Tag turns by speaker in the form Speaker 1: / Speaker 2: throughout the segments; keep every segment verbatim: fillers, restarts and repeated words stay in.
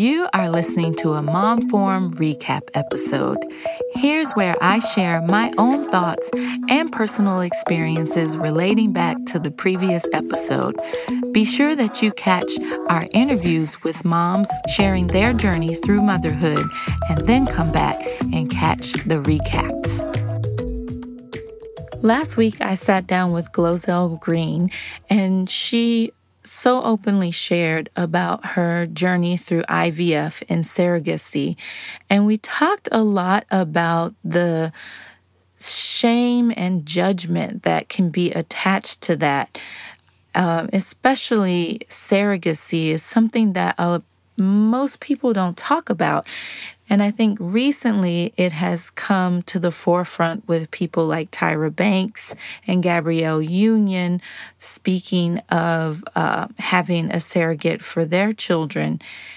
Speaker 1: You are listening to a Mom Forum recap episode. Here's where I share my own thoughts and personal experiences relating back to the previous episode. Be sure that you catch our interviews with moms sharing their journey through motherhood, and then come back and catch the recaps. Last week, I sat down with Glozell Green, and she so openly shared about her journey through I V F and surrogacy. And we talked a lot about the shame and judgment that can be attached to that. Um, especially surrogacy is something that uh, most people don't talk about. And I think recently it has come to the forefront with people like Tyra Banks and Gabrielle Union speaking of uh, having a surrogate for their children.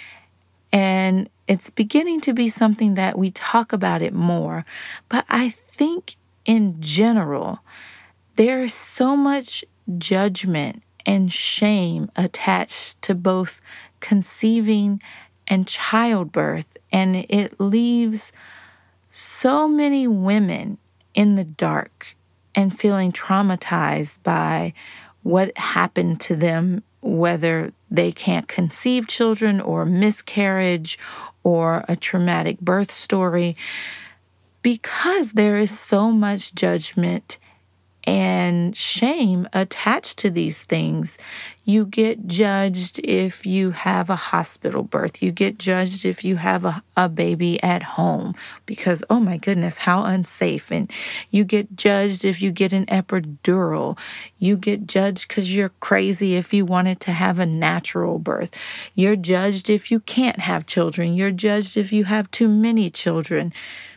Speaker 1: And it's beginning to be something that we talk about it more. But I think in general, there is so much judgment and shame attached to both conceiving and childbirth, and it leaves so many women in the dark and feeling traumatized by what happened to them, whether they can't conceive children or miscarriage or a traumatic birth story, because there is so much judgment and shame attached to these things. You get judged if you have a hospital birth. You get judged if you have a, a baby at home because, oh my goodness, how unsafe. And you get judged if you get an epidural. You get judged because you're crazy if you wanted to have a natural birth. You're judged if you can't have children. You're judged if you have too many children.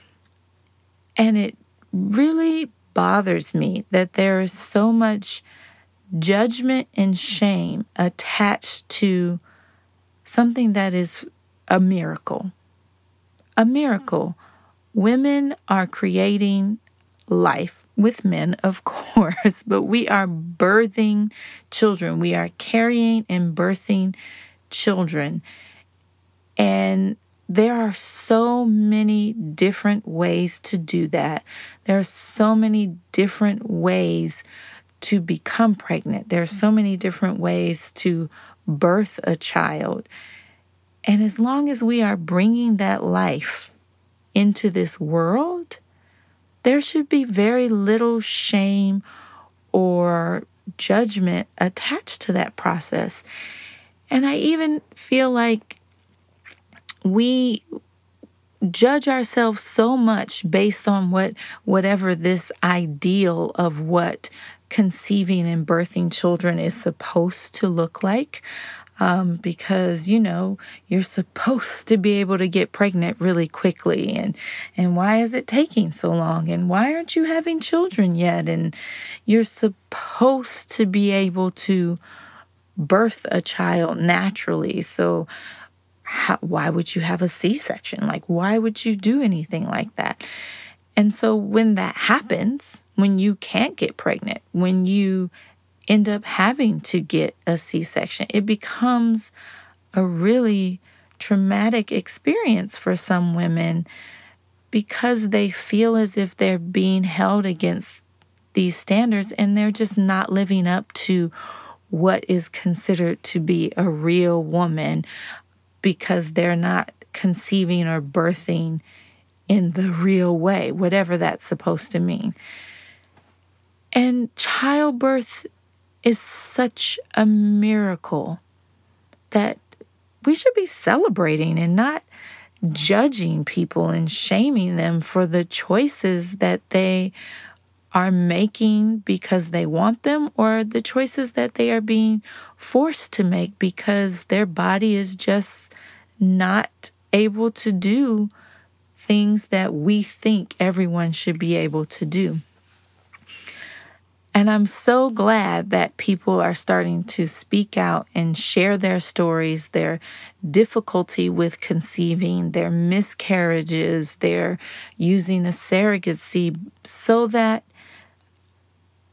Speaker 1: And it really bothers me that there is so much judgment and shame attached to something that is a miracle. A miracle. Women are creating life with men, of course, but we are birthing children. We are carrying and birthing children. And there are so many different ways to do that. There are so many different ways to become pregnant. There are so many different ways to birth a child. And as long as we are bringing that life into this world, there should be very little shame or judgment attached to that process. And I even feel like we judge ourselves so much based on what whatever this ideal of what conceiving and birthing children is supposed to look like. Um, because, you know, you're supposed to be able to get pregnant really quickly. And, and why is it taking so long? And why aren't you having children yet? And you're supposed to be able to birth a child naturally. So How, why would you have a C-section? Like, why would you do anything like that? And so when that happens, when you can't get pregnant, when you end up having to get a C-section, it becomes a really traumatic experience for some women because they feel as if they're being held against these standards and they're just not living up to what is considered to be a real woman, because they're not conceiving or birthing in the real way, whatever that's supposed to mean. And childbirth is such a miracle that we should be celebrating and not judging people and shaming them for the choices that they are making because they want them, or the choices that they are being forced to make because their body is just not able to do things that we think everyone should be able to do. And I'm so glad that people are starting to speak out and share their stories, their difficulty with conceiving, their miscarriages, their using a surrogacy, so that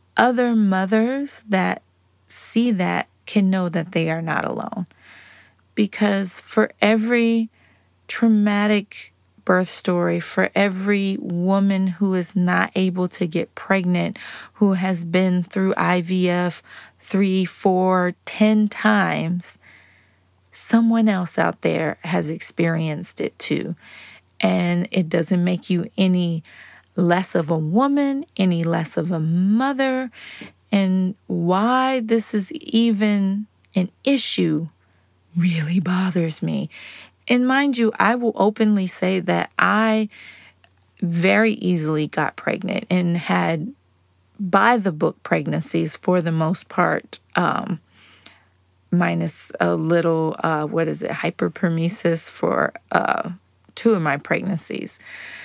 Speaker 1: other mothers that see that can know that they are not alone. because for every traumatic birth story, for every woman who is not able to get pregnant, who has been through I V F three, four, ten times, someone else out there has experienced it too. And it doesn't make you any less of a woman, any less of a mother. And why this is even an issue really bothers me. And mind you, I will openly say that I very easily got pregnant and had by the book pregnancies for the most part, um, minus a little, uh, what is it, hyperparesis for uh, two of my pregnancies.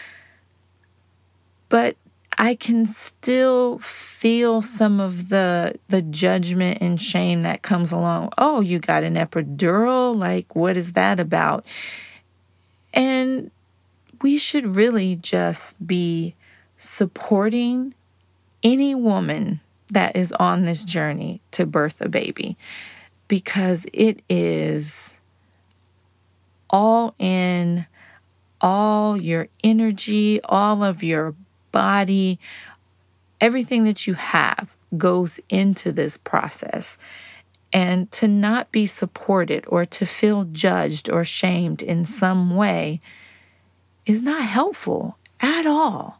Speaker 1: But I can still feel some of the the judgment and shame that comes along. Oh, you got an epidural? Like, what is that about? And we should really just be supporting any woman that is on this journey to birth a baby, because it is all in, all your energy, all of your body, everything that you have goes into this process. And to not be supported or to feel judged or shamed in some way is not helpful at all.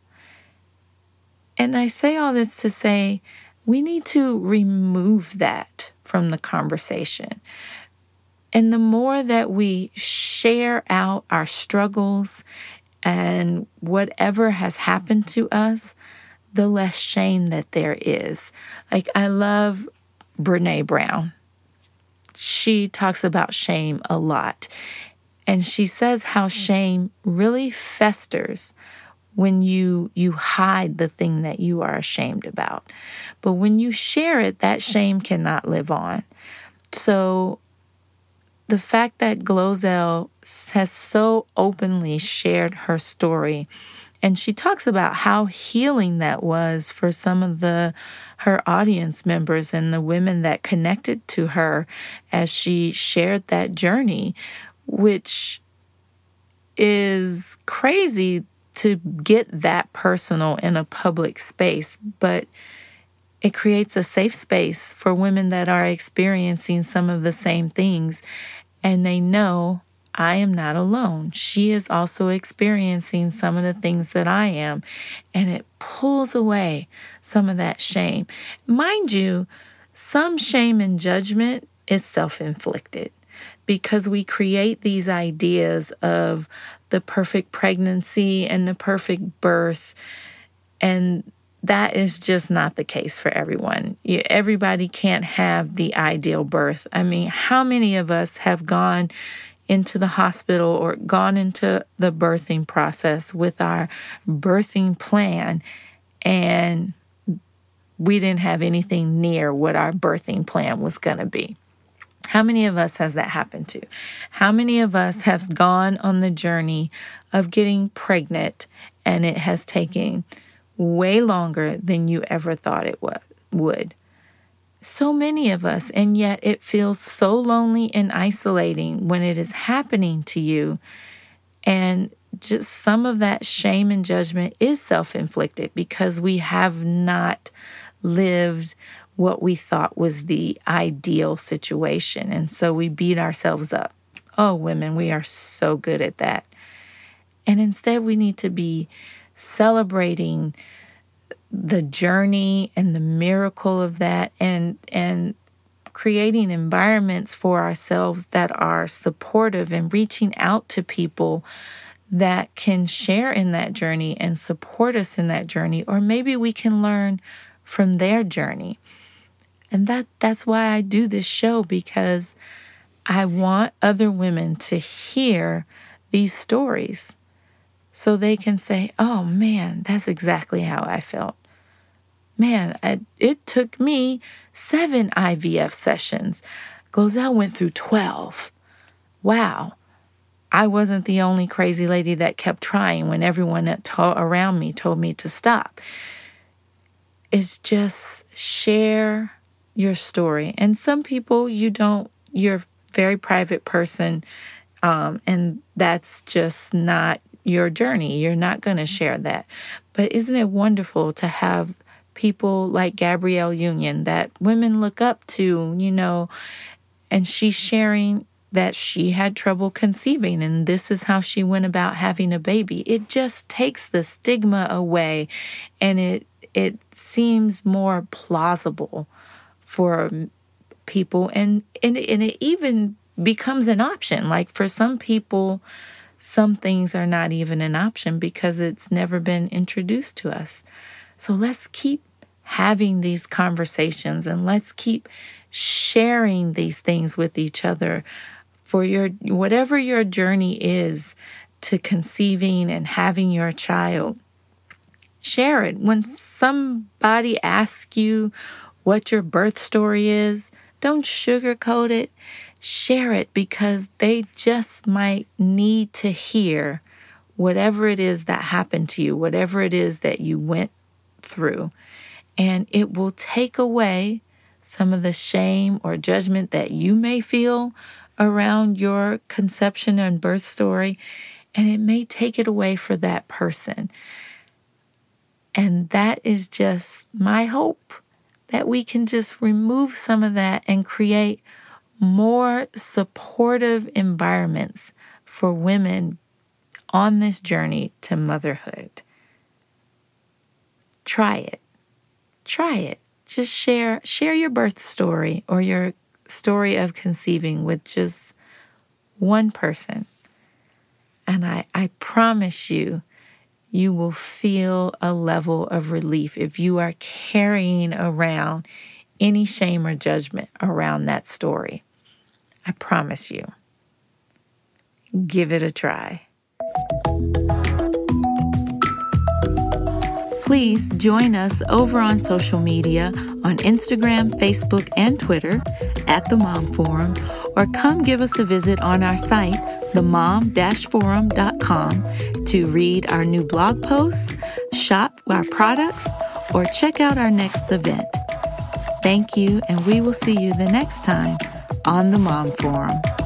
Speaker 1: And I say all this to say we need to remove that from the conversation. And the more that we share out our struggles and whatever has happened to us, the less shame that there is. Like, I love Brené Brown. She talks about shame a lot. And she says how shame really festers when you you hide the thing that you are ashamed about. But when you share it, that shame cannot live on. So the fact that Glozell has so openly shared her story, and she talks about how healing that was for some of the her audience members and the women that connected to her as she shared that journey, which is crazy to get that personal in a public space, but it creates a safe space for women that are experiencing some of the same things. And they know, I am not alone. She is also experiencing some of the things that I am. And it pulls away some of that shame. Mind you, some shame and judgment is self-inflicted, because we create these ideas of the perfect pregnancy and the perfect birth. And that is just not the case for everyone. Everybody can't have the ideal birth. I mean, how many of us have gone into the hospital or gone into the birthing process with our birthing plan, and we didn't have anything near what our birthing plan was going to be? How many of us has that happened to? How many of us have gone on the journey of getting pregnant and it has taken way longer than you ever thought it was, would? So many of us, and yet it feels so lonely and isolating when it is happening to you. And just some of that shame and judgment is self-inflicted because we have not lived what we thought was the ideal situation. And so we beat ourselves up. Oh, women, we are so good at that. And instead we need to be celebrating the journey and the miracle of that, and and creating environments for ourselves that are supportive and reaching out to people that can share in that journey and support us in that journey, or maybe we can learn from their journey. And that that's why I do this show, because I want other women to hear these stories so they can say, oh man, that's exactly how I felt. Man, I, it took me seven I V F sessions. Glozell went through twelve. Wow. I wasn't the only crazy lady that kept trying when everyone that to- around me told me to stop. It's just share your story. And some people, you don't, you're very private person, um, and that's just not your journey. You're not going to share that. But isn't it wonderful to have people like Gabrielle Union that women look up to, you know, and she's sharing that she had trouble conceiving and this is how she went about having a baby. It just takes the stigma away, and it it seems more plausible for people, and, and, and it even becomes an option. Like for some people, some things are not even an option because it's never been introduced to us. So let's keep having these conversations and let's keep sharing these things with each other for your whatever your journey is to conceiving and having your child. Share it. When somebody asks you what your birth story is, don't sugarcoat it. Share it because they just might need to hear whatever it is that happened to you, whatever it is that you went through. And it will take away some of the shame or judgment that you may feel around your conception and birth story, and it may take it away for that person. And that is just my hope, that we can just remove some of that and create more supportive environments for women on this journey to motherhood. Try it. Try it. Just share share your birth story or your story of conceiving with just one person. And I, I promise you, you will feel a level of relief if you are carrying around any shame or judgment around that story. I promise you. Give it a try. Please join us over on social media on Instagram, Facebook, and Twitter at The Mom Forum, or come give us a visit on our site, the mom dash forum dot com, to read our new blog posts, shop our products, or check out our next event. Thank you, and we will see you the next time on The Mom Forum.